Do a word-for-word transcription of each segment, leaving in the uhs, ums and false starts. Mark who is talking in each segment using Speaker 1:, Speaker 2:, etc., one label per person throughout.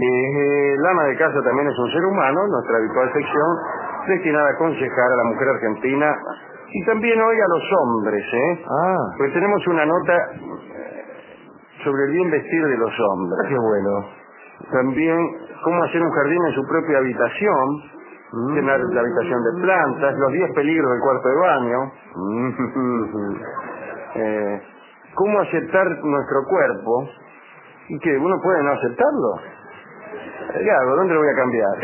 Speaker 1: Eh, el ama de casa también es un ser humano, nuestra habitual sección destinada a aconsejar a la mujer argentina y también hoy a los hombres, ¿eh?
Speaker 2: Ah.
Speaker 1: Pues tenemos una nota sobre el bien vestir de los hombres.
Speaker 2: Qué bueno.
Speaker 1: También cómo hacer un jardín en su propia habitación,
Speaker 2: Mm.
Speaker 1: llenar la habitación de plantas, los diez peligros del cuarto de baño,
Speaker 2: Mm.
Speaker 1: eh, cómo aceptar nuestro cuerpo, y que uno puede no aceptarlo. ¿Qué hago? ¿Dónde lo voy a cambiar?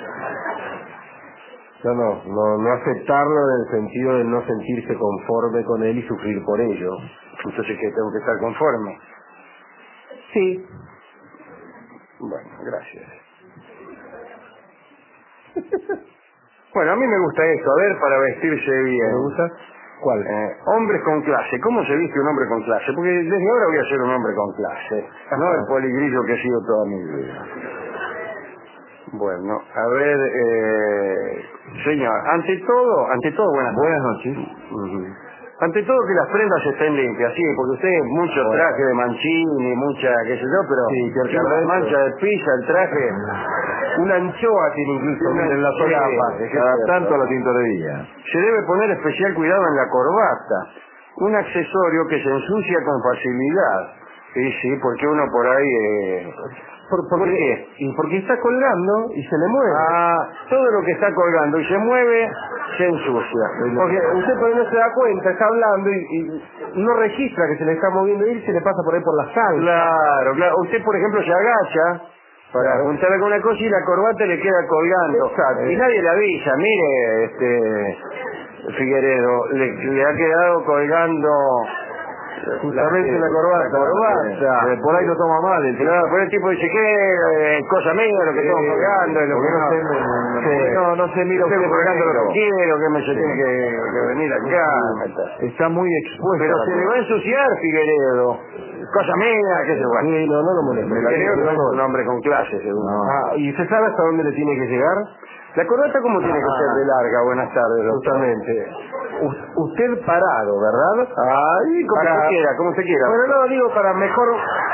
Speaker 2: No, no, no, no aceptarlo en el sentido de no sentirse conforme con él y sufrir por ello.
Speaker 1: Entonces, ¿qué? ¿Tengo que estar conforme?
Speaker 2: Sí.
Speaker 1: Bueno, gracias. Bueno, a mí me gusta esto, a ver, para vestirse bien.
Speaker 2: ¿Me gusta? ¿Cuál?
Speaker 1: Eh, hombres con clase. ¿Cómo se viste un hombre con clase? Porque desde ahora voy a ser un hombre con clase, no el poligrillo que he sido toda mi vida. Bueno, a ver, eh, señor, ante todo, ante todo, buenas,
Speaker 2: Buenas noches.
Speaker 1: Uh-huh. Ante todo que las prendas estén limpias, sí, porque usted mucho
Speaker 2: Bueno.
Speaker 1: traje de Mancini, mucha, qué sé yo, pero
Speaker 2: Sí, que
Speaker 1: tiene una
Speaker 2: resto.
Speaker 1: mancha de pizza, el traje,
Speaker 2: Una anchoa tiene incluso
Speaker 1: Una-
Speaker 2: en la
Speaker 1: sí,
Speaker 2: solapa.
Speaker 1: es que
Speaker 2: Cada
Speaker 1: es cierto.
Speaker 2: tanto a la tintorería.
Speaker 1: se debe poner especial cuidado en la corbata, un accesorio que se ensucia con facilidad. Sí, sí, porque uno por ahí... Eh,
Speaker 2: ¿Por, por,
Speaker 1: ¿Por
Speaker 2: qué?
Speaker 1: qué?
Speaker 2: Y porque está colgando y se le mueve.
Speaker 1: Ah, todo lo que está colgando y se mueve, se ensucia.
Speaker 2: Porque usted por ahí no se da cuenta, está hablando y, y no registra que se le está moviendo y se le pasa por ahí por la sangre.
Speaker 1: Claro, claro. Usted, por ejemplo, se agacha para
Speaker 2: Claro.
Speaker 1: juntar alguna cosa y la corbata le queda colgando.
Speaker 2: Exacto.
Speaker 1: Y nadie le avisa. Mire, este Figueredo, le, le ha quedado colgando...
Speaker 2: Justamente la corbata.
Speaker 1: La corbata.
Speaker 2: Eh, por ahí lo toma mal. El
Speaker 1: Claro, pero el tipo dice que eh, cosa mía lo que
Speaker 2: Sí,
Speaker 1: estamos colgando, y lo
Speaker 2: porque
Speaker 1: que
Speaker 2: no
Speaker 1: no,
Speaker 2: se- no-
Speaker 1: Sí.
Speaker 2: no, no se mira
Speaker 1: Estoy
Speaker 2: usted
Speaker 1: colgando lo
Speaker 2: negro.
Speaker 1: que quiero, que me se
Speaker 2: Sí.
Speaker 1: tiene que, que venir acá.
Speaker 2: Está muy expuesto.
Speaker 1: Pero
Speaker 2: a la
Speaker 1: se le va a
Speaker 2: cosa.
Speaker 1: ensuciar, Figueredo. Cosa mía, qué sé yo.
Speaker 2: Sí, no, no lo molesta.
Speaker 1: Figueredo no es un
Speaker 2: No.
Speaker 1: hombre con clase, según.
Speaker 2: Ah, ¿y usted sabe hasta dónde le tiene que llegar?
Speaker 1: La corbata, ¿cómo tiene que
Speaker 2: Ah.
Speaker 1: ser de larga? Buenas tardes, doctor.
Speaker 2: Justamente. U- usted parado, ¿verdad?
Speaker 1: Ay, como
Speaker 2: Para-
Speaker 1: usted quiera, como usted quiera.
Speaker 2: Bueno, no, digo para mejor...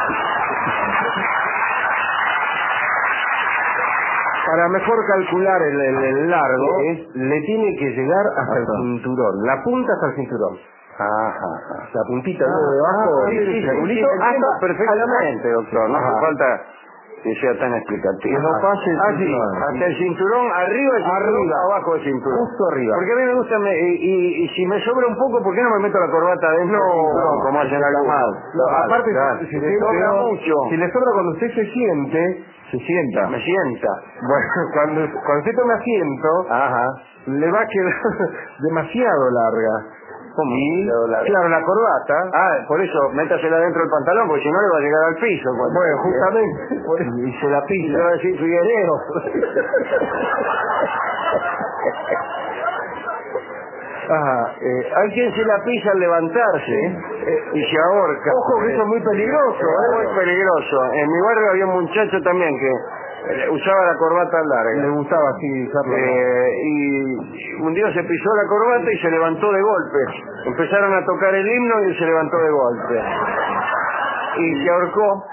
Speaker 2: Para mejor calcular el, el- el largo,
Speaker 1: Sí.
Speaker 2: le tiene que llegar hasta el
Speaker 1: Ajá.
Speaker 2: cinturón. La punta hasta el cinturón.
Speaker 1: Ajá, ajá.
Speaker 2: La puntita
Speaker 1: Ah,
Speaker 2: de debajo
Speaker 1: ah, sí,
Speaker 2: del
Speaker 1: sí, sí,
Speaker 2: triangulito
Speaker 1: sí, entiendo
Speaker 2: hasta...
Speaker 1: perfectamente, doctor. No hace
Speaker 2: Ajá.
Speaker 1: falta que sea tan explicativo.
Speaker 2: Que no pase el
Speaker 1: Ah, sí,
Speaker 2: cinturón.
Speaker 1: hasta el cinturón, arriba del cinturón,
Speaker 2: Arriba.
Speaker 1: abajo del cinturón.
Speaker 2: Justo arriba.
Speaker 1: Porque a mí me gusta, me- y, y- y si me sobra un poco, ¿por qué no me meto la corbata dentro del cinturón, como hacen
Speaker 2: está
Speaker 1: algunos?
Speaker 2: mal. No,
Speaker 1: Claro,
Speaker 2: aparte,
Speaker 1: claro.
Speaker 2: si, si
Speaker 1: Si
Speaker 2: le
Speaker 1: le sobra
Speaker 2: sobra
Speaker 1: mucho,
Speaker 2: si le sobra cuando usted se siente, se sienta.
Speaker 1: me sienta.
Speaker 2: Bueno, cuando, cuando usted tome asiento,
Speaker 1: Ajá.
Speaker 2: le va a quedar demasiado larga.
Speaker 1: ¿Cómo?
Speaker 2: Y,
Speaker 1: Demasiado larga.
Speaker 2: claro, la corbata.
Speaker 1: Ah, por eso, métasela dentro del pantalón, porque si no le va a llegar al piso. cuando-
Speaker 2: Bueno, justamente, por eso, y se la
Speaker 1: Y
Speaker 2: pisa.
Speaker 1: le va a decir Figueredo.
Speaker 2: Ajá.
Speaker 1: Eh, hay quien se la pisa al levantarse eh, y se ahorca.
Speaker 2: Ojo que eso es muy peligroso,
Speaker 1: Es
Speaker 2: ¿eh?
Speaker 1: muy peligroso. En mi barrio había un muchacho también que eh, usaba la corbata
Speaker 2: Le
Speaker 1: larga.
Speaker 2: gustaba así usarlo.
Speaker 1: Eh, y un día se pisó la corbata y se levantó de golpe. Empezaron a tocar el himno y él se levantó de golpe. Y se ahorcó.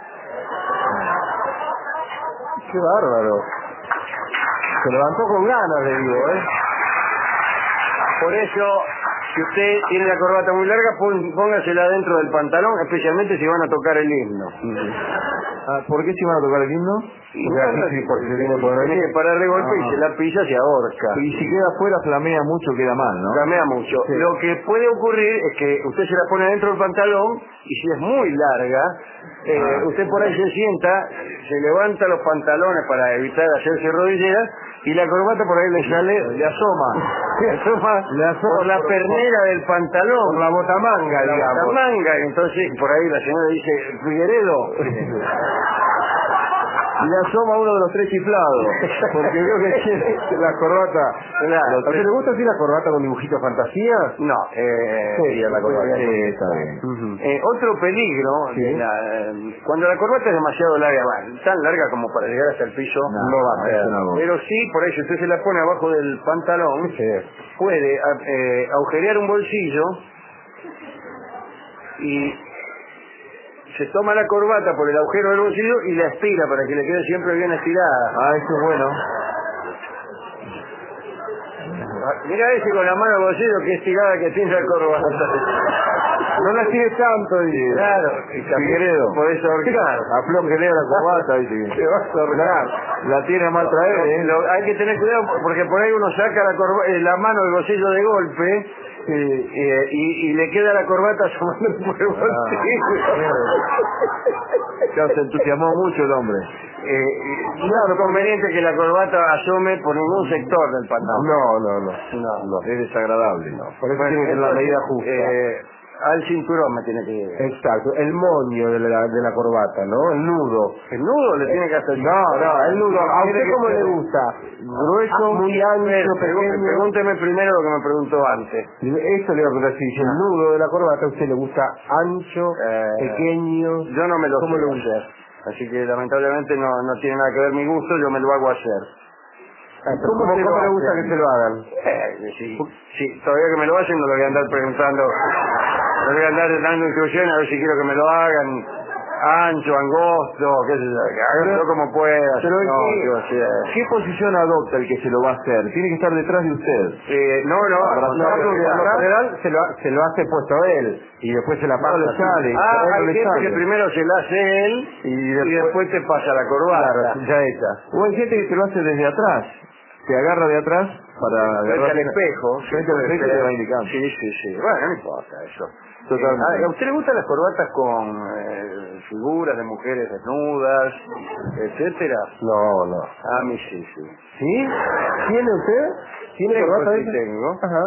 Speaker 2: Qué bárbaro. Se levantó con ganas, le digo, ¿eh?
Speaker 1: Por eso, si usted tiene la corbata muy larga, pon- póngasela dentro del pantalón, especialmente si van a tocar el himno.
Speaker 2: Ah, ¿por qué se iban a tocar el himno?
Speaker 1: Y
Speaker 2: Porque
Speaker 1: bueno,
Speaker 2: así, sí, porque se viene por
Speaker 1: tiene que parar de golpe y
Speaker 2: Ah.
Speaker 1: se la pisa, se ahorca.
Speaker 2: Y si queda afuera, flamea mucho, queda mal, ¿no?
Speaker 1: Gamea mucho.
Speaker 2: Sí.
Speaker 1: Lo que puede ocurrir es que usted se la pone dentro del pantalón y si es muy larga, eh,
Speaker 2: Ah.
Speaker 1: usted por ahí se sienta, se levanta los pantalones para evitar hacerse rodilleras y la corbata por ahí le sale, le asoma, le asoma,
Speaker 2: Le asoma
Speaker 1: por la
Speaker 2: por-
Speaker 1: pernera del pantalón.
Speaker 2: Por la botamanga,
Speaker 1: la
Speaker 2: digamos.
Speaker 1: botamanga, y entonces por ahí la señora dice, Figueredo,
Speaker 2: Le asoma uno de los tres chiflados. Porque veo que tiene la corbata.
Speaker 1: Claro.
Speaker 2: ¿A usted le gusta así la corbata con dibujitos fantasía?
Speaker 1: no, eh,
Speaker 2: Sí, la corbata.
Speaker 1: sí,
Speaker 2: Sí, está bien.
Speaker 1: Ujú. Eh, otro peligro,
Speaker 2: Sí.
Speaker 1: de la- eh, cuando la corbata es demasiado larga, bueno, tan larga como para llegar hasta el piso,
Speaker 2: No, no va,
Speaker 1: eh,
Speaker 2: eso no va.
Speaker 1: pero sí, por ahí si usted se la pone abajo del pantalón,
Speaker 2: Sí.
Speaker 1: puede a- eh, agujerear un bolsillo y se toma la corbata por el agujero del bolsillo y la estira para que le quede siempre bien estirada.
Speaker 2: Ah, eso es bueno.
Speaker 1: Mira ese con la mano al bolsillo, que estirada que tiene la corbata.
Speaker 2: No la tires tanto, dice.
Speaker 1: Claro, y
Speaker 2: Figueredo.
Speaker 1: podés ahorcar.
Speaker 2: Aflójele la corbata, dice.
Speaker 1: Te vas a ahorcar.
Speaker 2: La tiene mal traer, ¿eh?
Speaker 1: Lo- lo- hay que tener cuidado porque por ahí uno saca la, corba- eh, la mano del bolsillo de golpe eh, eh, y, y le queda la corbata asomando por el bolsillo.
Speaker 2: Ya se entusiasmó mucho el hombre.
Speaker 1: Eh, y no es conveniente que la corbata asome por ningún sector del pantalón.
Speaker 2: No, no, no.
Speaker 1: No.
Speaker 2: No, es desagradable. No. Por eso
Speaker 1: Bueno,
Speaker 2: tiene que tener la
Speaker 1: entonces,
Speaker 2: medida justa.
Speaker 1: eh, al cinturón me tiene que llegar.
Speaker 2: Exacto, el moño de la, de la corbata, ¿no? El nudo.
Speaker 1: ¿El nudo le tiene que hacer?
Speaker 2: No, no, el nudo. ¿A usted
Speaker 1: Tiene que
Speaker 2: cómo
Speaker 1: ser-
Speaker 2: le gusta? ¿Grueso, muy ancho,
Speaker 1: Pregu-
Speaker 2: pequeño?
Speaker 1: Pregúnteme primero lo que me preguntó antes.
Speaker 2: Eso le voy a preguntar, si el nudo de la corbata a usted le gusta ancho,
Speaker 1: Eh,
Speaker 2: pequeño.
Speaker 1: Yo no me lo
Speaker 2: ¿Cómo
Speaker 1: sé
Speaker 2: le gusta?
Speaker 1: hacer. Así que lamentablemente no, no tiene nada que ver mi gusto, yo me lo hago hacer.
Speaker 2: Ah, pero ¿Cómo, se ¿Cómo le gusta que se lo hagan?
Speaker 1: Eh, sí, sí, todavía que me lo hacen no lo voy a andar preguntando, no voy a andar dando instrucciones a ver si quiero que me lo hagan ancho, angosto, qué sé yo, que háganlo como pueda.
Speaker 2: Pero
Speaker 1: no,
Speaker 2: ¿qué,
Speaker 1: yo, sí, eh.
Speaker 2: ¿qué posición adopta el que se lo va a hacer? Tiene que estar detrás de usted.
Speaker 1: Eh, no, no,
Speaker 2: Abrazado,
Speaker 1: no,
Speaker 2: por
Speaker 1: porque
Speaker 2: lo
Speaker 1: acá-
Speaker 2: general se lo, se lo hace puesto a él y después se la pasa.
Speaker 1: no le sale. Ah,
Speaker 2: a él no
Speaker 1: hay
Speaker 2: le
Speaker 1: gente
Speaker 2: sale.
Speaker 1: que primero se la hace él
Speaker 2: Y
Speaker 1: y
Speaker 2: después,
Speaker 1: después te pasa la corbata.
Speaker 2: claro, ya hecha. O hay gente que se lo hace desde atrás. Se agarra de atrás para
Speaker 1: Frente
Speaker 2: agarrar
Speaker 1: al espejo.
Speaker 2: Frente al espejo te va indicando.
Speaker 1: Sí, sí, sí. Bueno, no importa eso.
Speaker 2: Totalmente.
Speaker 1: Eh, ¿A usted le gustan las corbatas con eh, figuras de mujeres desnudas, etcétera?
Speaker 2: No, no.
Speaker 1: A mí sí, sí.
Speaker 2: ¿Sí? ¿Tiene usted? ¿Tiene
Speaker 1: Tengo,
Speaker 2: corbata
Speaker 1: sí
Speaker 2: esa?
Speaker 1: tengo.
Speaker 2: Ajá.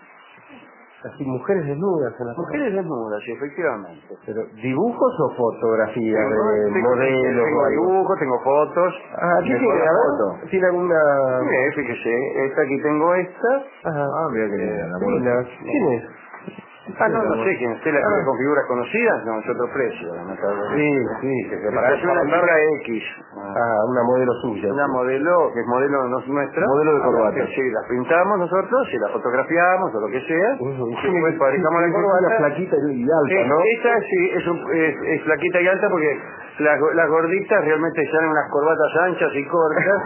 Speaker 2: Así, mujeres desnudas en la
Speaker 1: Mujeres desnudas, sí, efectivamente.
Speaker 2: Pero, ¿dibujos o fotografías
Speaker 1: Tengo,
Speaker 2: de
Speaker 1: tengo-
Speaker 2: modelos?
Speaker 1: tengo
Speaker 2: o algo?
Speaker 1: dibujos, tengo fotos.
Speaker 2: Ah, ¿qué
Speaker 1: Me
Speaker 2: tiene?
Speaker 1: ponen
Speaker 2: A ver,
Speaker 1: fotos.
Speaker 2: ¿tiene alguna...?
Speaker 1: Mire, fíjese, esta aquí tengo esta.
Speaker 2: Ajá.
Speaker 3: Ah, mira que linda, la modelo.
Speaker 2: Linda. ¿Quién es?
Speaker 1: Ah, no, no sé quién. ¿Usted la
Speaker 2: Ah.
Speaker 1: con figuras conocidas? No, es otro precio. lamentablemente.
Speaker 2: Sí, sí. Que se
Speaker 1: Esta
Speaker 2: para
Speaker 1: es una chica X.
Speaker 2: Ah, una modelo suya.
Speaker 1: Una modelo, que es modelo no es nuestra.
Speaker 2: Modelo de
Speaker 1: Ah,
Speaker 2: corbata.
Speaker 1: que Sí, la pintamos nosotros, y la fotografiamos o lo que sea.
Speaker 2: Ujú.
Speaker 1: Y después fabricamos la
Speaker 2: Una
Speaker 1: corbata.
Speaker 2: flaquita y alta,
Speaker 1: Eh,
Speaker 2: ¿no?
Speaker 1: Esta sí es, un- es, es flaquita y alta porque las, las gorditas realmente salen unas corbatas anchas y cortas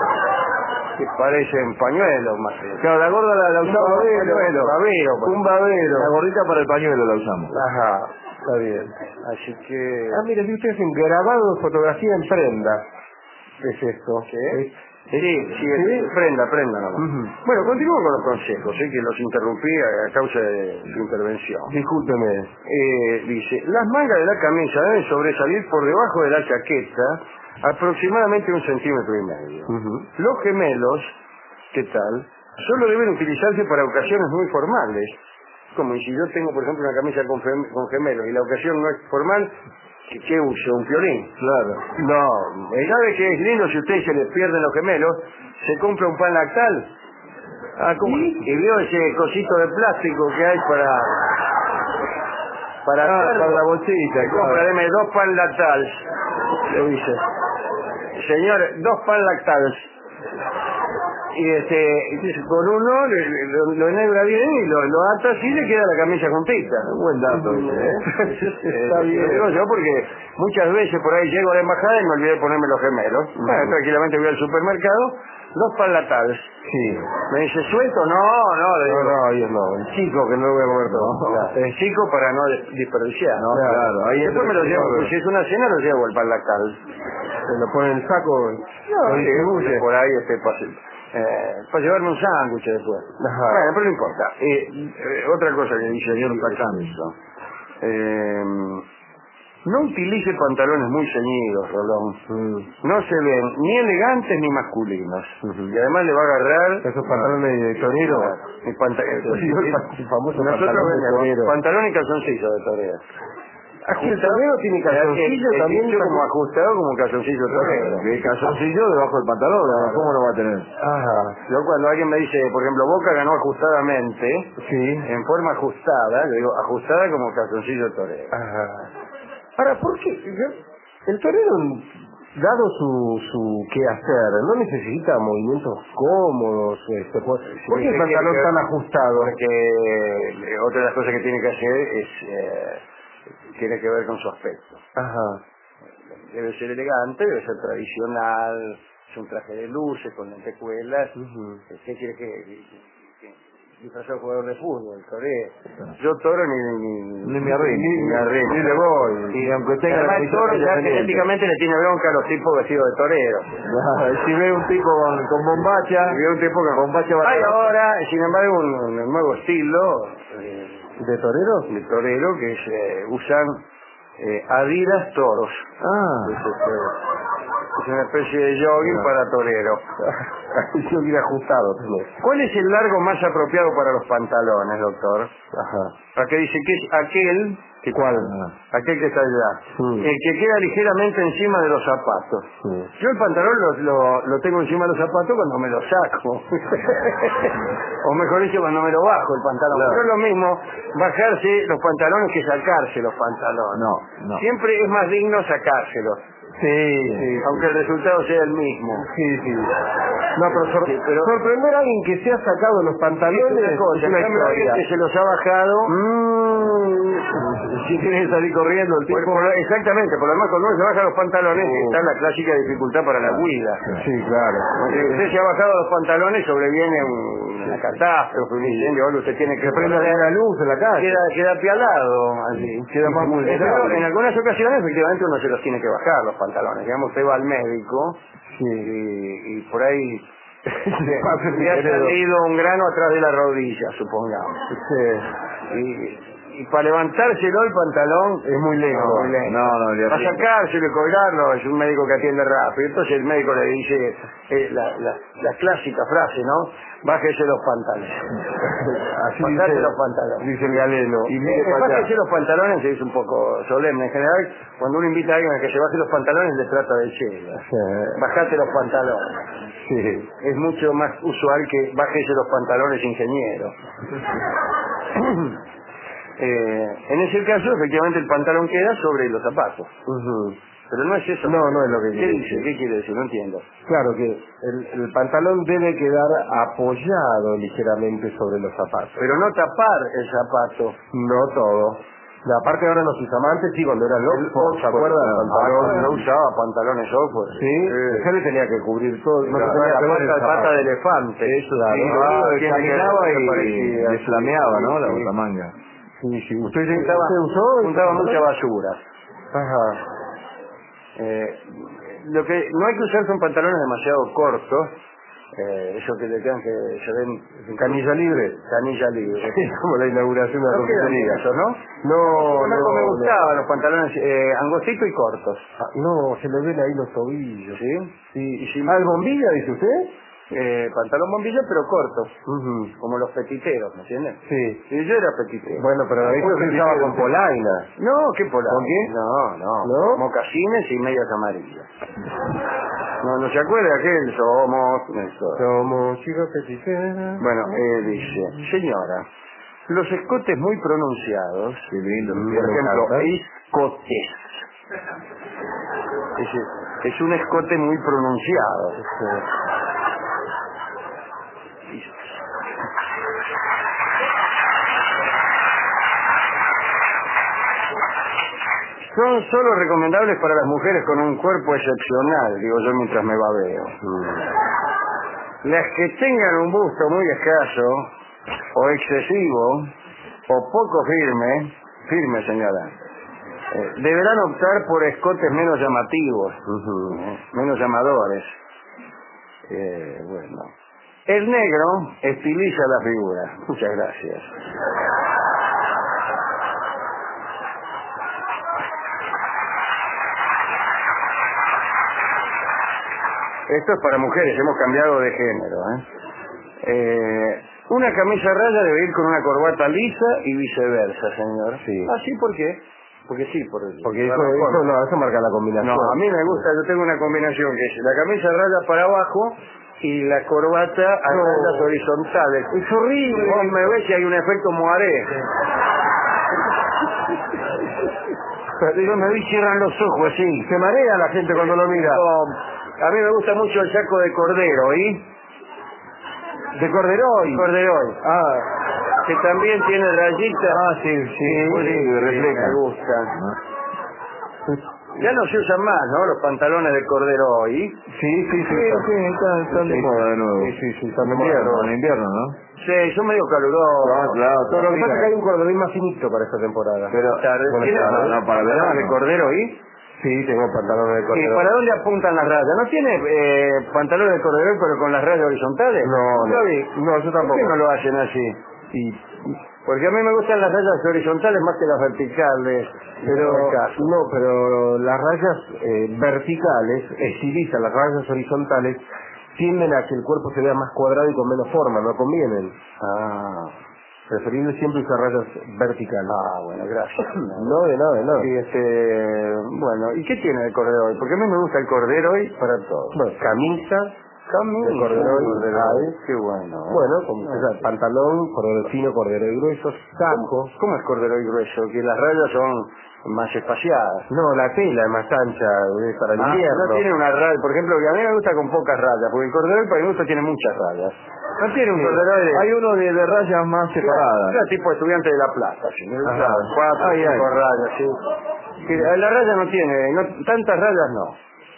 Speaker 1: que parecen pañuelos más que
Speaker 2: Claro, la gorda la, la
Speaker 1: un
Speaker 2: usamos
Speaker 1: babero,
Speaker 2: pañuelo.
Speaker 1: babero, pues.
Speaker 2: Un babero.
Speaker 3: La gordita para el pañuelo la usamos.
Speaker 2: Ajá, está bien.
Speaker 1: Así que
Speaker 2: Ah, mire, si usted es un grabado de fotografía en prenda. Es esto.
Speaker 1: ¿qué?
Speaker 2: Es-
Speaker 1: Sí, sí, es- prenda, prenda nomás.
Speaker 2: Ujú.
Speaker 1: Bueno, continúo con los consejos, ¿eh? Que los interrumpí a, a causa de su intervención.
Speaker 2: Discúlpeme.
Speaker 1: Eh, dice, las mangas de la camisa deben sobresalir por debajo de la chaqueta aproximadamente un centímetro y medio.
Speaker 2: Ujú.
Speaker 1: Los gemelos, ¿qué tal? Solo deben utilizarse para ocasiones muy formales. Como si yo tengo, por ejemplo, una camisa con, fem- con gemelos y la ocasión no es formal, ¿qué, qué uso? ¿Un violín?
Speaker 2: Claro.
Speaker 1: No, ¿sabe que es lindo si usted se le pierden los gemelos? Se compra un pan lactal. Ah, ¿cómo? Y vio ese cosito de plástico que hay para... Para,
Speaker 2: Ah,
Speaker 1: hacerlo.
Speaker 2: para la bolsita,
Speaker 1: Se
Speaker 2: claro.
Speaker 1: compra, deme dos pan lactals. Le dice. Señor, dos pan lactals. Y este, y dice, con uno le- le- lo, lo enhebra bien y lo, lo ata así y le queda la camisa juntita.
Speaker 2: Buen dato,
Speaker 1: ¿Eh?
Speaker 2: Está bien.
Speaker 1: Lo digo yo porque muchas veces por ahí llego a la embajada y me olvidé de ponerme los gemelos. Bueno, tranquilamente voy al supermercado, dos pan lactals.
Speaker 2: Sí.
Speaker 1: Me dice, ¿suelto? No, no, le
Speaker 2: No,
Speaker 1: digo.
Speaker 2: no, ellos no. El chico que no lo voy a comer todo.
Speaker 1: Claro, es chico para no des- desperdiciar.
Speaker 3: No, claro, ahí
Speaker 1: Después
Speaker 3: entra
Speaker 1: me lo
Speaker 3: el
Speaker 1: llevo,
Speaker 3: señor.
Speaker 1: pues si es una cena lo llevo el pan lactal.
Speaker 2: Se lo pone en el saco.
Speaker 1: No,
Speaker 2: lo
Speaker 1: sí,
Speaker 2: distribuye.
Speaker 1: por ahí este pase. Eh, para llevarme un sándwich después.
Speaker 2: Ajá.
Speaker 1: Bueno, pero no importa. Eh, eh, otra cosa que dice el señor Tacanzo. Eh, no utilice pantalones muy ceñidos, Rolón.
Speaker 2: Mm.
Speaker 1: No se ven ni elegantes ni masculinos. Y además le va a agarrar...
Speaker 2: Esos pantalones de torero.
Speaker 1: Mi panta- eh,
Speaker 2: Sí, el famoso
Speaker 1: Nosotros
Speaker 2: pantalón de
Speaker 1: vendemos
Speaker 2: torero.
Speaker 1: pantalón y calzoncillo de torero.
Speaker 2: Aquí el torero tiene calzoncillo
Speaker 1: el,
Speaker 2: también.
Speaker 1: el dicho como ajustado como calzoncillo torero.
Speaker 3: El calzoncillo debajo del pantalón, ¿cómo lo va a tener?
Speaker 2: Ajá.
Speaker 1: Yo cuando alguien me dice, por ejemplo, Boca ganó ajustadamente,
Speaker 2: Sí.
Speaker 1: en forma ajustada, le digo ajustada como calzoncillo torero.
Speaker 2: Ajá. Ahora, ¿por qué? Yo- El torero, dado su, su quehacer, no necesita movimientos cómodos. Este, ¿por, ¿por qué el
Speaker 1: ¿Qué
Speaker 2: pantalón
Speaker 1: quiere que-
Speaker 2: tan ajustado?
Speaker 1: Porque eh, otra de las cosas que tiene que hacer es eh, tiene que ver con su aspecto.
Speaker 2: Ajá.
Speaker 1: Debe ser elegante, debe ser tradicional, es un traje de luces con lentejuelas.
Speaker 2: Uh-huh.
Speaker 1: ¿Qué quiere que, que, que disfrazado jugador de fútbol? Toré. Yo toro ni ni,
Speaker 3: Ni me arreglo.
Speaker 1: ni, ni me arreglo.
Speaker 3: Ni le voy.
Speaker 1: Y
Speaker 3: Y aunque tenga
Speaker 1: además
Speaker 3: la
Speaker 1: el toro ya
Speaker 3: independiente.
Speaker 1: genéticamente le tiene bronca a los tipos vestidos de torero.
Speaker 3: Si ve un tipo con, con bombacha,
Speaker 1: Y veo un tipo que
Speaker 3: bombacha va
Speaker 1: hay
Speaker 3: a...
Speaker 1: ahora, sin embargo, un, un nuevo estilo eh,
Speaker 2: ¿De torero?
Speaker 1: de torero que es, eh, usan eh, Adidas toros.
Speaker 3: Ah.
Speaker 1: Es, este, es una especie de jogging para torero.
Speaker 2: Yo hubiera ajustado también.
Speaker 1: ¿Cuál es el largo más apropiado para los pantalones, doctor?
Speaker 2: Ajá.
Speaker 1: Acá dice que es aquel, que
Speaker 2: ¿Cuál?
Speaker 1: aquel que está allá,
Speaker 2: Sí.
Speaker 1: el que queda ligeramente encima de los zapatos.
Speaker 2: Sí.
Speaker 1: Yo el pantalón lo, lo, lo tengo encima de los zapatos cuando me lo saco. O mejor dicho, cuando me lo bajo el pantalón.
Speaker 3: Claro.
Speaker 1: Pero es lo mismo bajarse los pantalones que sacarse los pantalones.
Speaker 3: No, no.
Speaker 1: Siempre es más digno sacárselos,
Speaker 2: Sí, sí.
Speaker 1: aunque el resultado sea el mismo.
Speaker 2: Sí, sí. No, pero, sor-
Speaker 1: Sí, pero-
Speaker 2: sorprender a alguien que se ha sacado los
Speaker 1: Es
Speaker 2: pantalones
Speaker 1: una cosa,
Speaker 2: es
Speaker 1: en
Speaker 2: una
Speaker 1: cambio, alguien
Speaker 2: historia.
Speaker 1: que se los ha bajado.
Speaker 2: Mm.
Speaker 3: Si tiene que salir corriendo el
Speaker 1: Por-
Speaker 3: tipo...
Speaker 1: por- exactamente, por lo demás cuando uno se baja los pantalones
Speaker 2: Oh.
Speaker 1: está la clásica dificultad para la huida.
Speaker 2: Sí, claro.
Speaker 1: Si usted se ha bajado los pantalones, sobreviene un- una catástrofe, un incendio, algo, usted tiene que
Speaker 2: Se prende la luz en la calle.
Speaker 1: queda, queda pialado, así.
Speaker 3: Queda más
Speaker 1: Pero
Speaker 3: vulnerable.
Speaker 1: en algunas ocasiones efectivamente uno se los tiene que bajar los pantalones. Digamos, usted va al médico
Speaker 2: Sí.
Speaker 1: y, y por ahí
Speaker 2: pasa
Speaker 1: le ha
Speaker 2: el dedo.
Speaker 1: salido un grano atrás de la rodilla, supongamos.
Speaker 2: Sí.
Speaker 1: Y, y para levantárselo el pantalón
Speaker 2: Es muy lejos.
Speaker 1: no, muy lento.
Speaker 3: No, no, le
Speaker 1: Para
Speaker 3: aprieta.
Speaker 1: sacárselo y colgarlo es un médico que atiende rápido. Entonces el médico le dice eh, la, la, la clásica frase, ¿no? Bájese los pantalones.
Speaker 2: Así
Speaker 1: Bajate
Speaker 2: dice,
Speaker 1: los pantalones.
Speaker 2: dice el galeno.
Speaker 3: Y
Speaker 1: Eh,
Speaker 3: mire
Speaker 1: eh,
Speaker 3: para allá.
Speaker 1: bájese los pantalones se dice un poco solemne. En general, cuando uno invita a alguien a que se baje los pantalones, le trata de chela.
Speaker 2: Sí.
Speaker 1: Bajate los pantalones.
Speaker 2: Sí.
Speaker 1: Es mucho más usual que bájese los pantalones, ingeniero. Eh, en ese caso, efectivamente, el pantalón queda sobre los zapatos.
Speaker 2: Ujú.
Speaker 1: Pero no es eso.
Speaker 2: No, no es lo que
Speaker 1: ¿Qué
Speaker 2: quiere
Speaker 1: dice?
Speaker 2: decir.
Speaker 1: ¿Qué quiere decir? No entiendo.
Speaker 2: Claro que el, el pantalón debe quedar apoyado ligeramente sobre los zapatos.
Speaker 1: Pero no tapar el zapato.
Speaker 2: No todo. La parte ahora los amantes sí, cuando era loco, ¿se acuerdan?
Speaker 1: Ah,
Speaker 2: Pantalón.
Speaker 1: no usaba pantalones Oxford.
Speaker 2: Sí, ya le tenía que cubrir todo. No se
Speaker 1: Claro,
Speaker 2: tenía
Speaker 1: la
Speaker 2: que ver el
Speaker 1: pata,
Speaker 2: zapato.
Speaker 1: pata de elefante.
Speaker 3: Eso,
Speaker 2: Claro.
Speaker 3: sí, lo
Speaker 1: Ah,
Speaker 3: único que
Speaker 1: tiene que
Speaker 3: caminaba
Speaker 1: ver,
Speaker 3: y,
Speaker 1: parecía,
Speaker 3: y flameaba, ¿no? La
Speaker 1: sí.
Speaker 3: botamanga.
Speaker 2: Sí, sí. ¿Usted,
Speaker 1: Juntaba,
Speaker 2: usted usó? ese
Speaker 1: juntaba
Speaker 2: pantalón?
Speaker 1: mucha basura.
Speaker 2: Ajá.
Speaker 1: Eh, lo que no hay que usar son pantalones demasiado cortos. Eh, esos que le quedan que se ven
Speaker 2: Canilla libre.
Speaker 1: canilla libre.
Speaker 2: Sí, como la inauguración de la
Speaker 1: No quedan
Speaker 2: confitería.
Speaker 1: esos, ¿no?
Speaker 2: No,
Speaker 1: No,
Speaker 2: no,
Speaker 1: me
Speaker 2: no.
Speaker 1: gustaban los pantalones eh, angostitos y cortos.
Speaker 2: Ah, no, se le ven ahí los tobillos.
Speaker 1: ¿Sí?
Speaker 2: Sí.
Speaker 1: Y si-
Speaker 2: Ah, ¿el bombilla, dice usted?
Speaker 1: Eh, pantalón bombilla, pero cortos.
Speaker 2: Ujú.
Speaker 1: Como los petiteros, ¿me entiendes?
Speaker 2: Sí.
Speaker 1: Sí, yo era petitero.
Speaker 2: Bueno, pero ahí
Speaker 1: ¿Por
Speaker 2: se
Speaker 1: qué
Speaker 2: usaba
Speaker 1: petitero?
Speaker 2: con polaina.
Speaker 1: No, ¿qué polar?
Speaker 2: ¿Con qué?
Speaker 1: No, no.
Speaker 2: ¿No?
Speaker 1: Mocasines y medias amarillas. No, ¿no se acuerda aquel? Somos... eso.
Speaker 2: Como chica petitera.
Speaker 1: Bueno, eh, dice, señora, los escotes muy pronunciados,
Speaker 3: Qué lindo.
Speaker 2: Mm,
Speaker 3: qué
Speaker 1: por
Speaker 3: lindo.
Speaker 1: ejemplo,
Speaker 2: cantar.
Speaker 1: escotes. Es, es un escote muy pronunciado. Son solo recomendables para las mujeres con un cuerpo excepcional, digo yo mientras me babeo. Las que tengan un busto muy escaso, o excesivo, o poco firme, firme señora, eh, deberán optar por escotes menos llamativos, eh, menos llamadores. Eh, bueno. El negro estiliza la figura. Muchas gracias. Esto es para mujeres, hemos cambiado de género. ¿eh? Eh, una camisa raya debe ir con una corbata lisa y viceversa, señor.
Speaker 2: Sí.
Speaker 1: ¿Ah, sí? ¿Por qué? Porque sí, por el,
Speaker 2: Porque eso,
Speaker 1: la razón.
Speaker 2: eso, no, eso marca la combinación.
Speaker 1: No, a mí me gusta, yo tengo una combinación que es la camisa raya para abajo y la corbata a
Speaker 2: No.
Speaker 1: rayas horizontales.
Speaker 2: Es horrible.
Speaker 1: Vos me ves y hay un efecto moaré. Yo me vi, cierran los ojos así.
Speaker 2: Se marea la gente cuando lo mira.
Speaker 1: A mí me gusta mucho el saco de cordero, ¿y?
Speaker 2: De corderoy.
Speaker 1: Corderoy.
Speaker 2: Ah.
Speaker 1: que también tiene rayitas.
Speaker 3: Ah, sí, sí, muy lindo, refleja.
Speaker 1: Me gustan. Ya no se usan más, ¿no? Los pantalones de cordero hoy.
Speaker 3: Sí, sí, sí, sí, están, están de moda de nuevo.
Speaker 2: Sí, sí, sí, están
Speaker 3: En
Speaker 2: de moda.
Speaker 3: invierno, en invierno, ¿no?
Speaker 1: Sí, son medio calurosos.
Speaker 3: Ah, claro,
Speaker 2: Pero lo que
Speaker 3: mira.
Speaker 2: pasa es que hay un cordero más finito para esta temporada.
Speaker 3: Pero,
Speaker 1: Claro,
Speaker 3: bueno,
Speaker 1: ¿tiene
Speaker 3: no, no,
Speaker 1: pantalones
Speaker 3: para verano.
Speaker 1: de cordero hoy?
Speaker 2: Sí, tengo pantalones de
Speaker 1: ¿Y
Speaker 2: cordero.
Speaker 1: para dónde apuntan las rayas? ¿No tiene eh, pantalones de cordero pero con las rayas horizontales?
Speaker 2: No, no.
Speaker 1: vi.
Speaker 2: No, yo
Speaker 1: ¿Por
Speaker 2: tampoco.
Speaker 1: qué no lo hacen así?
Speaker 2: Y,
Speaker 1: Porque a mí me gustan las rayas horizontales más que las verticales.
Speaker 2: pero,
Speaker 1: en este caso.
Speaker 2: no, pero las rayas eh, verticales, estilizan las rayas horizontales, tienden a que el cuerpo se vea más cuadrado y con menos forma, no convienen.
Speaker 1: Ah,
Speaker 2: Preferible siempre usar rayas verticales.
Speaker 1: ah, bueno, gracias.
Speaker 2: No, de nada, de nada.
Speaker 1: Y este, bueno, ¿y qué tiene el cordero hoy? Porque a mí me gusta el cordero hoy para todo.
Speaker 2: Bueno, camisa,
Speaker 1: Camisa,
Speaker 2: de cordero y
Speaker 1: cordero.
Speaker 2: ay,
Speaker 1: Qué bueno. ¿eh?
Speaker 2: bueno, como
Speaker 1: Ah,
Speaker 2: usted sabe, pantalón, cordero fino, cordero grueso, saco.
Speaker 1: ¿Cómo, ¿Cómo es cordero y grueso? Que las rayas son más espaciadas.
Speaker 2: No, la tela es más ancha es para el
Speaker 1: Ah,
Speaker 2: invierno.
Speaker 1: no tiene una raya, por ejemplo, que a mí me gusta con pocas rayas, porque el cordero y para mi gusto tiene muchas rayas. No tiene un
Speaker 3: Sí,
Speaker 1: cordero de...
Speaker 3: hay uno de, de rayas más separadas.
Speaker 1: Era tipo estudiante de La Plata, ¿sí?
Speaker 3: Ajá.
Speaker 1: Cuatro,
Speaker 3: Ay,
Speaker 1: cinco
Speaker 3: ay.
Speaker 1: rayas, sí. Que la raya no tiene, no, tantas rayas no,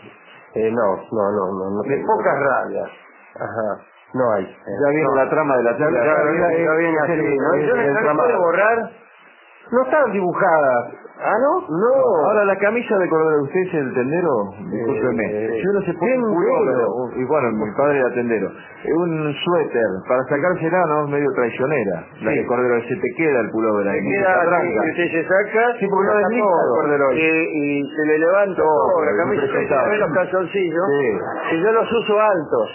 Speaker 2: Eh, no, no, no, no. no
Speaker 1: de
Speaker 2: tengo.
Speaker 1: pocas rayas.
Speaker 2: Ajá, no hay.
Speaker 3: Ya viene
Speaker 1: No.
Speaker 3: la trama de la
Speaker 2: Ya-
Speaker 3: tela.
Speaker 2: ya-
Speaker 1: Ya,
Speaker 2: ya-
Speaker 1: viene- ya
Speaker 2: es-
Speaker 1: viene
Speaker 2: es
Speaker 1: así,
Speaker 2: el-
Speaker 1: ¿no?
Speaker 2: es
Speaker 1: Yo no
Speaker 2: el
Speaker 1: no
Speaker 2: trama-
Speaker 1: puedo borrar.
Speaker 2: No están dibujadas.
Speaker 1: ¿Ah, no?
Speaker 2: No.
Speaker 3: Ahora, la camisa de cordero, ¿usted es el tendero? Discúlpeme.
Speaker 2: Eh,
Speaker 3: Yo no sé por qué
Speaker 2: tendero.
Speaker 3: pulóver, y bueno, mi padre era tendero. Es un suéter, para sacársela, ¿no? Es medio traicionera. La
Speaker 1: Sí.
Speaker 3: de cordero, se te queda el pullover ahí.
Speaker 1: Se
Speaker 3: se
Speaker 1: queda
Speaker 3: te
Speaker 1: así,
Speaker 3: arranca.
Speaker 1: que usted se saca,
Speaker 2: Sí, porque no
Speaker 1: saca
Speaker 2: desliza
Speaker 1: todo,
Speaker 2: el cordero.
Speaker 1: y, y se le levanta
Speaker 3: Todo,
Speaker 1: todo, la
Speaker 3: es
Speaker 1: camisa,
Speaker 3: impresentable.
Speaker 1: y los calzoncillos,
Speaker 3: Sí.
Speaker 1: y yo los uso altos.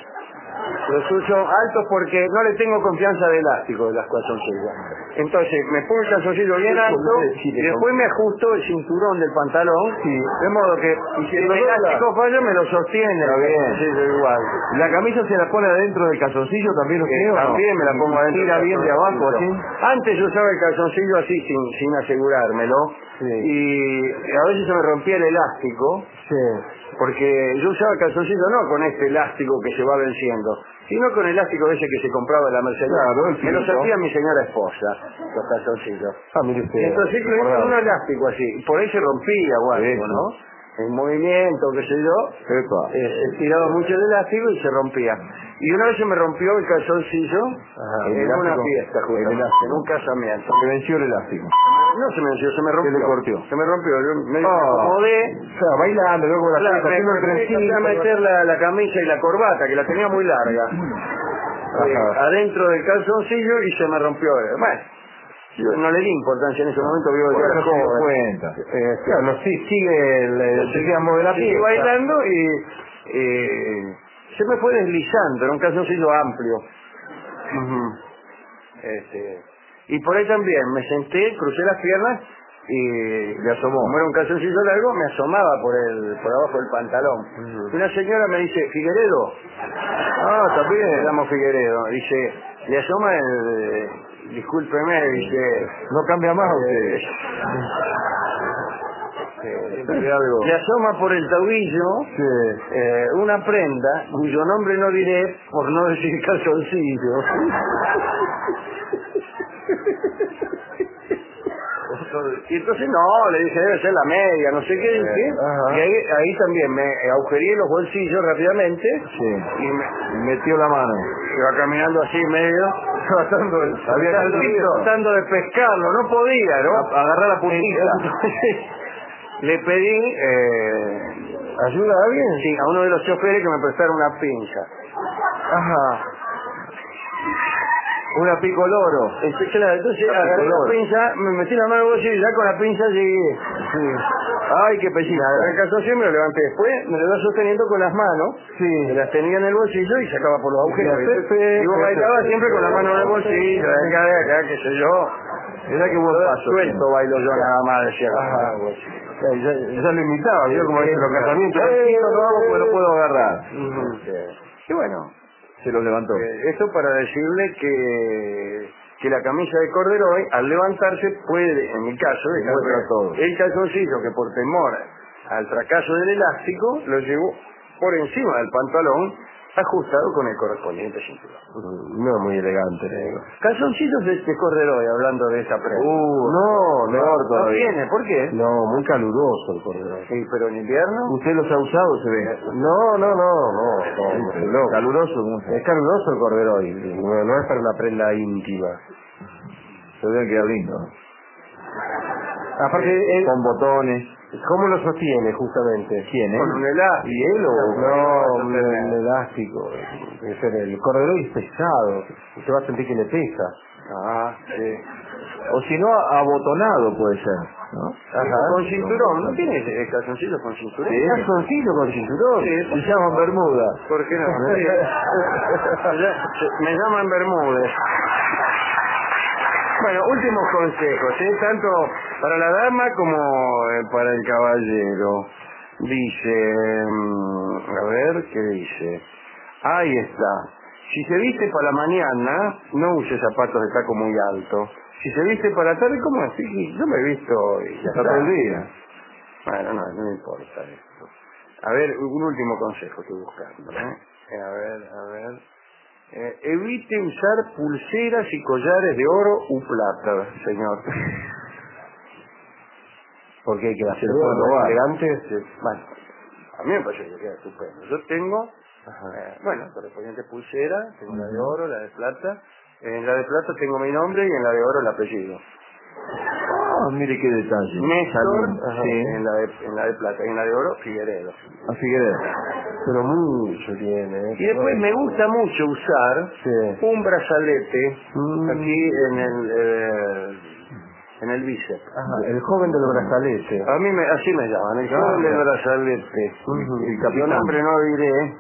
Speaker 1: Los uso altos porque no le tengo confianza de elástico de las calzoncillos. Entonces me pongo el calzoncillo bien alto y después me ajusto el cinturón del pantalón, de modo que si el elástico falla me lo sostiene.
Speaker 3: Está bien.
Speaker 1: Sí, sí, igual.
Speaker 3: ¿La camisa se la pone adentro del calzoncillo también usted
Speaker 1: Eh,
Speaker 3: o no?
Speaker 1: también me la pongo adentro.
Speaker 3: Tira
Speaker 1: del
Speaker 3: bien de abajo, así.
Speaker 1: calzoncillo. Antes yo usaba el calzoncillo así sin, sin asegurármelo.
Speaker 2: Sí.
Speaker 1: Y a veces se me rompía el elástico.
Speaker 2: Sí.
Speaker 1: Porque yo usaba calzoncillo no con este elástico que se va venciendo, sino con el elástico ese que se compraba en la mercería.
Speaker 2: Claro, el
Speaker 1: Me lo
Speaker 2: filito.
Speaker 1: hacía mi señora esposa, los calzoncillos.
Speaker 2: Ah, mire usted.
Speaker 1: Y entonces yo hice un elástico así, y por ahí se rompía o algo,
Speaker 3: Eso.
Speaker 1: ¿no? En movimiento, qué sé yo,
Speaker 3: Epa.
Speaker 1: eh, se tiraba mucho el elástico y se rompía. Y una vez se me rompió el calzoncillo
Speaker 2: Ajá,
Speaker 1: en
Speaker 2: el
Speaker 1: una
Speaker 2: elástico.
Speaker 1: fiesta,
Speaker 3: El
Speaker 1: justamente,
Speaker 3: elástico.
Speaker 1: en un casamiento.
Speaker 3: Se venció el elástico.
Speaker 1: No se me venció, se me rompió.
Speaker 3: le cortó?
Speaker 1: Se me rompió, yo me
Speaker 2: Oh.
Speaker 1: acomodé.
Speaker 2: O sea, bailando, luego la
Speaker 1: Claro,
Speaker 2: fiesta,
Speaker 1: me,
Speaker 2: haciendo el
Speaker 1: me- me
Speaker 2: trencito.
Speaker 1: empecé a meter la, la camisa y la corbata, que la tenía muy larga, eh,
Speaker 2: Ajá.
Speaker 1: adentro del calzoncillo y se me rompió. Bueno, yo no le di importancia en ese momento, vivo yo
Speaker 3: Bueno,
Speaker 1: era
Speaker 3: no se dio
Speaker 1: joven.
Speaker 3: cuenta.
Speaker 2: Eh, claro, no, sí, sigue el, el digamos, de la
Speaker 1: Seguí
Speaker 2: fiesta.
Speaker 1: bailando y eh, se me fue deslizando, era un calzoncillo amplio. Este, y por ahí también me senté, crucé las piernas y
Speaker 3: Le asomó.
Speaker 1: como era un calzoncillo largo, me asomaba por el por abajo del pantalón. Y una señora me dice, Figueredo,
Speaker 3: Ah, también.
Speaker 1: me llamo Figueredo, dice, le asoma el, discúlpeme, dice,
Speaker 3: No cambia más
Speaker 1: eh,
Speaker 3: usted.
Speaker 1: eh,
Speaker 3: Siempre algo.
Speaker 1: le asoma por el tobillo
Speaker 3: Sí.
Speaker 1: eh, una prenda cuyo nombre no diré por no decir calzoncillo. Y entonces no, le dije, debe ser la media, no sé qué dije.
Speaker 3: Ajá.
Speaker 1: Y ahí, ahí también me agujereé los bolsillos rápidamente
Speaker 3: Sí.
Speaker 1: y me
Speaker 3: Metió la mano.
Speaker 1: iba caminando así medio, tratando, de-
Speaker 3: Había
Speaker 1: tratando,
Speaker 3: sentido.
Speaker 1: tratando de pescarlo, no podía, ¿no?
Speaker 3: A- agarrar la puntita.
Speaker 1: Le pedí eh, ayuda a alguien, sí, a uno de los choferes que me prestara una pinza.
Speaker 3: Ajá. Una picoloro.
Speaker 1: Este, claro, entonces agarré la pinza, me metí la mano en el bolsillo y ya con la pinza llegué.
Speaker 3: Sí. Ay, qué pellizca.
Speaker 1: El calzoncillo me lo levanté después, me lo iba sosteniendo con las manos,
Speaker 3: Sí.
Speaker 1: me las tenía en el bolsillo y sacaba por los agujeros.
Speaker 3: Y la Pepe-
Speaker 1: Y vos bailaba siempre con la mano en el bolsillo, de acá, de acá, qué sé yo.
Speaker 3: Mirá qué buen paso.
Speaker 1: Suelto bailo yo nada más, decía.
Speaker 2: Ajá. Ya, ya, ya lo imitaba, vio como dicen los casamientos.
Speaker 3: Eh, no lo hago porque lo puedo agarrar.
Speaker 1: Ujú. Y bueno,
Speaker 3: Se lo levantó.
Speaker 1: eh, esto para decirle que que la camisa de corderoy al levantarse puede, en mi caso, dejar
Speaker 3: Muestra
Speaker 1: ver
Speaker 3: todo.
Speaker 1: el calzoncillo que por temor al fracaso del elástico lo llevó por encima del pantalón ajustado con el correspondiente cinturón.
Speaker 2: No muy elegante, le digo.
Speaker 1: Calzoncillos de, de corderoy, hablando de esa prenda.
Speaker 3: Uh,
Speaker 2: No,
Speaker 3: peor
Speaker 1: no
Speaker 3: todavía.
Speaker 1: tiene, ¿por qué?
Speaker 2: No, muy caluroso el corderoy.
Speaker 1: Sí, pero en invierno.
Speaker 3: ¿Usted los ha usado, se ve?
Speaker 2: No, no, no, no, no,
Speaker 3: Sí,
Speaker 2: no.
Speaker 3: caluroso, mucho.
Speaker 2: Es caluroso el corderoy, no, no es para una prenda íntima.
Speaker 3: Se debe quedar lindo.
Speaker 2: Aparte, él,
Speaker 3: Con botones.
Speaker 2: ¿cómo lo sostiene justamente?
Speaker 3: ¿Quién, eh?
Speaker 1: Con un elástico.
Speaker 3: ¿Y él o...?
Speaker 2: No, un,
Speaker 1: sostener.
Speaker 2: un elástico. Debe ser el corderoy es pesado. Usted va a sentir que le pesa.
Speaker 1: Ah, sí.
Speaker 3: O si no, abotonado puede ser, ¿no?
Speaker 2: Ajá.
Speaker 1: Con cinturón, ¿no tiene eh, calzoncillos con cinturón?
Speaker 3: Sí.
Speaker 2: Calzoncillo con cinturón.
Speaker 1: Sí,
Speaker 3: Se llaman bermuda.
Speaker 1: ¿por qué no? Sí. Ya, se- Me llaman Bermúdez. Bueno, últimos consejos, ¿eh? Tanto para la dama como eh, para el caballero. Dice, mm, a ver, ¿qué dice? Ahí está. Si se viste para la mañana, no use zapatos de taco muy alto. Si se viste para la tarde, ¿cómo es? Sí, yo me he visto y ya
Speaker 3: Está todo el día.
Speaker 1: Bueno, no, no me importa esto. A ver, un último consejo estoy buscando, ¿eh? Eh, A ver, a ver. Eh, evite usar pulseras y collares de oro u plata, señor.
Speaker 2: Porque hay que
Speaker 3: Se
Speaker 2: hacer
Speaker 3: lo puede robar.
Speaker 2: elegantes.
Speaker 1: Sí, bueno, a mí me parece que queda estupendo. Yo tengo, eh, bueno, correspondiente pulsera, tengo la de oro, la de plata. En la de plata tengo mi nombre y en la de oro el apellido.
Speaker 3: Ah, mire qué detalle.
Speaker 1: Néstor,
Speaker 3: Ajá. Sí.
Speaker 1: en, la de, en la de plata, y en la de oro, Figueredo.
Speaker 3: A Figueredo.
Speaker 2: Pero mucho tiene. ¿eh?
Speaker 1: Y después me gusta mucho usar
Speaker 2: Sí.
Speaker 1: un brazalete
Speaker 2: Mm.
Speaker 1: aquí en el eh, en el bíceps.
Speaker 2: Ajá, el joven del brazalete.
Speaker 1: A mí me, así me llaman, el joven del brazalete.
Speaker 2: Ujú.
Speaker 1: El capitán. Yo nombre no diré,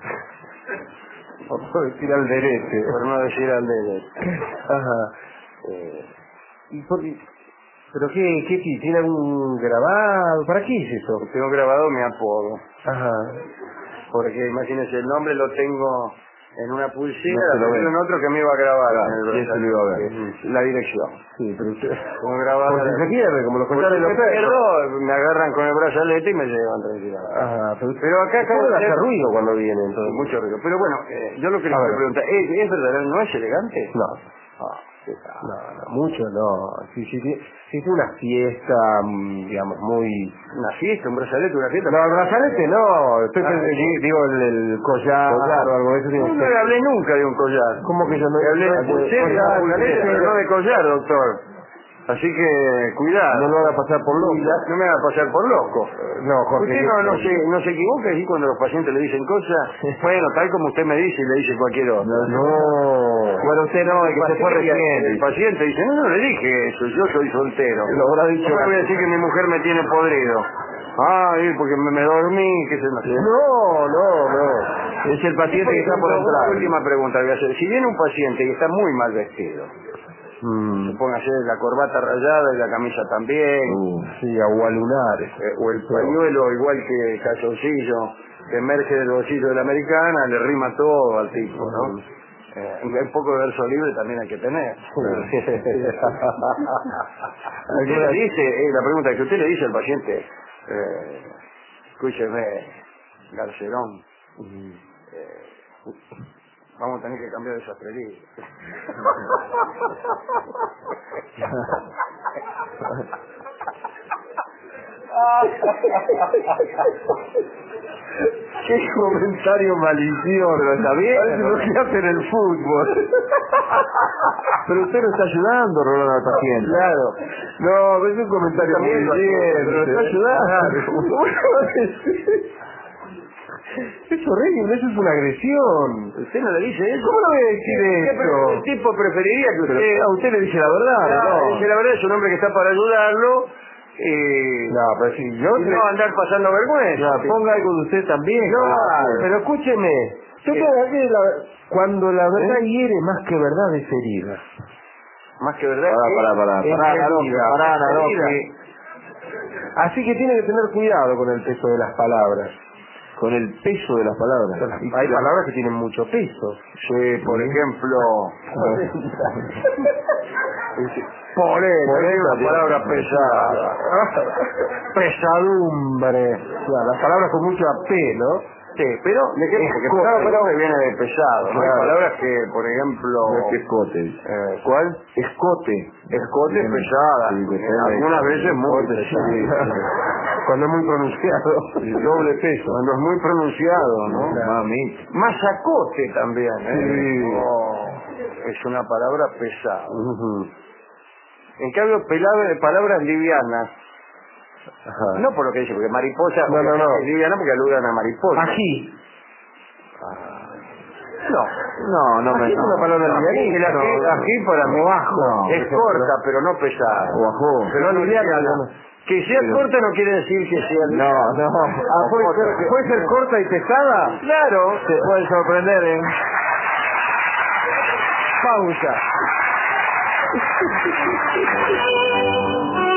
Speaker 2: Por no decir al derete.
Speaker 1: por no decir al dedo.
Speaker 2: Ajá.
Speaker 1: Eh,
Speaker 2: ¿Y por qué? ¿Pero qué, qué, qué? ¿Tiene algún grabado? ¿Para qué es eso?
Speaker 1: tengo grabado mi apodo.
Speaker 2: Ajá.
Speaker 1: Porque imagínense, el nombre lo tengo en una pulsera,
Speaker 3: No se lo
Speaker 1: lo
Speaker 3: ve.
Speaker 1: tengo en otro que me iba a grabar.
Speaker 3: Claro,
Speaker 1: en el
Speaker 3: y eso lo iba a ver.
Speaker 1: brazalete. La dirección.
Speaker 2: Sí, pero usted...
Speaker 1: Como grabado.
Speaker 2: Por si se pierde, como los
Speaker 1: Porque
Speaker 2: collares de
Speaker 1: me
Speaker 2: los perros.
Speaker 1: pierdo, me agarran con el brazalete y me llevan tranquilamente.
Speaker 2: Ajá, pero,
Speaker 1: Pero acá acabo
Speaker 2: acaba
Speaker 1: de
Speaker 2: de
Speaker 1: hacer
Speaker 2: hacer ruido cuando viene, entonces.
Speaker 1: mucho ruido. Pero bueno, eh, yo lo que les
Speaker 2: A
Speaker 1: quiero
Speaker 2: ver.
Speaker 1: preguntar, ¿es, ¿es verdadero? ¿No es elegante?
Speaker 2: No.
Speaker 1: Ah, qué tal.
Speaker 2: No, no, mucho no. Si, si, si, si es una fiesta, mm, digamos, muy...
Speaker 1: Una fiesta, un brazalete, una fiesta.
Speaker 2: No, el brazalete no. Estoy
Speaker 1: Ah,
Speaker 2: pensando,
Speaker 1: sí.
Speaker 2: digo, el, el collar,
Speaker 3: Collar.
Speaker 2: o algo de eso. Digo,
Speaker 1: No, no le hablé nunca de un collar.
Speaker 2: ¿cómo que yo no
Speaker 1: Le hablé de
Speaker 2: de
Speaker 1: pulsera,
Speaker 2: collar,
Speaker 1: de brazalete,
Speaker 2: pulsera?
Speaker 1: pero no de collar, doctor. Así que, cuidado.
Speaker 2: No lo haga pasar por loco.
Speaker 1: No me haga pasar por loco.
Speaker 2: No, Jorge.
Speaker 1: Usted no, no, se, no se equivoca así cuando los pacientes le dicen cosas. Bueno, tal como usted me dice y le dice cualquier otro.
Speaker 2: No.
Speaker 3: Bueno, usted no, el que se fue
Speaker 1: paciente,
Speaker 3: recién.
Speaker 1: el paciente dice, no, no le dije eso, yo soy soltero.
Speaker 3: Lo habrá dicho.
Speaker 1: ¿Cómo le voy a decir que mi mujer me tiene podrido? Ay, porque me, me dormí, qué sé yo.
Speaker 2: No, no, no.
Speaker 3: Es el paciente que está por
Speaker 1: Una
Speaker 3: entrar.
Speaker 1: última pregunta que voy a hacer. Si viene un paciente que está muy mal vestido,
Speaker 2: Mm,
Speaker 1: póngase la corbata rayada y la camisa también,
Speaker 3: Uh,
Speaker 2: sí, agualunares.
Speaker 1: eh, o el pañuelo igual que el calzoncillo que emerge del bolsillo de la americana, le rima todo al tipo, ¿no? Eh, un poco de verso libre también hay que tener. Usted le dice, eh, la pregunta es que usted le dice al paciente, eh, escúcheme, Garcerón, eh, vamos a tener que cambiar de sastrería.
Speaker 2: Qué comentario malicioso.
Speaker 3: Pero está bien,
Speaker 2: Parece
Speaker 3: ¿no?
Speaker 2: lo que hace en el fútbol.
Speaker 3: Pero usted lo está ayudando, Rolando, al paciente.
Speaker 2: Claro. No, pero es un comentario
Speaker 1: También lo-
Speaker 2: muy bien.
Speaker 1: pero lo está ayudando.
Speaker 2: Es horrible, eso es una agresión.
Speaker 1: Usted no le dice eso.
Speaker 2: ¿Cómo no voy a decir
Speaker 1: ¿Qué
Speaker 2: eso?
Speaker 1: pre- El tipo preferiría que
Speaker 2: Pero
Speaker 1: usted...
Speaker 2: a usted le dice la verdad,
Speaker 1: Claro,
Speaker 2: ¿no?
Speaker 1: dice la verdad, es un hombre que está para ayudarlo y,
Speaker 2: No, pero si yo...
Speaker 1: y
Speaker 2: le-
Speaker 1: no andar pasando vergüenza.
Speaker 2: No, ponga algo de usted también.
Speaker 1: No,
Speaker 2: claro. Pero escúcheme. Yo
Speaker 1: ¿Qué?
Speaker 2: creo que la- cuando la verdad
Speaker 1: ¿Eh?
Speaker 2: hiere más que verdad es herida.
Speaker 1: Más que verdad.
Speaker 3: Pará, pará, pará,
Speaker 2: Es
Speaker 3: pará, Naroki,
Speaker 2: herida,
Speaker 3: pará,
Speaker 2: es
Speaker 3: Naroki.
Speaker 2: herida. Así que tiene que tener cuidado con el peso de las palabras.
Speaker 3: Con el peso de las palabras.
Speaker 2: Hay palabras que tienen mucho peso.
Speaker 1: Sí, por ejemplo...
Speaker 2: Por eso,
Speaker 1: Por
Speaker 2: es una
Speaker 1: eso,
Speaker 2: palabra pesada. Pesadumbre. Claro, las palabras con mucho P, ¿no?
Speaker 1: Sí, pero
Speaker 2: ¿De qué?
Speaker 1: porque
Speaker 2: Escote.
Speaker 1: pesado pero que viene de pesado. ¿no? Hay
Speaker 2: Claro.
Speaker 1: palabras que, por ejemplo,
Speaker 3: No es que escote.
Speaker 1: eh, ¿cuál?
Speaker 3: Escote.
Speaker 1: Escote
Speaker 3: Depende-
Speaker 1: pesada.
Speaker 3: sí, depende.
Speaker 1: Algunas veces muy
Speaker 3: Escote, sí,
Speaker 1: pesada.
Speaker 3: sí.
Speaker 2: Cuando es muy pronunciado.
Speaker 3: Doble peso.
Speaker 1: Cuando es muy pronunciado, ¿no?
Speaker 3: Mami.
Speaker 1: Masacote también, ¿eh?
Speaker 3: Sí.
Speaker 1: Oh, es una palabra pesada.
Speaker 2: Ujú.
Speaker 1: En cambio, palabras, palabras livianas,
Speaker 2: Ajá.
Speaker 1: no por lo que dice, porque mariposa
Speaker 2: No, no, no.
Speaker 1: es liviana porque aludan a mariposa.
Speaker 2: Ají.
Speaker 1: No.
Speaker 3: No, no me...
Speaker 2: Ají es una palabra
Speaker 1: No,
Speaker 2: livianita.
Speaker 1: el ají,
Speaker 2: No.
Speaker 1: ají para mí
Speaker 2: No,
Speaker 1: es
Speaker 2: pero-
Speaker 1: corta, pero no pesada.
Speaker 3: O ajo.
Speaker 1: Pero no
Speaker 2: liviana,
Speaker 1: liviana.
Speaker 2: no.
Speaker 1: Que sea
Speaker 3: Pero-
Speaker 1: corta no quiere decir que sea
Speaker 3: No,
Speaker 1: liviana.
Speaker 3: no.
Speaker 2: Ah, ¿puede ser, ¿puede ser corta y pesada?
Speaker 1: Claro.
Speaker 3: Se puede sorprender, ¿eh?
Speaker 1: Pausa.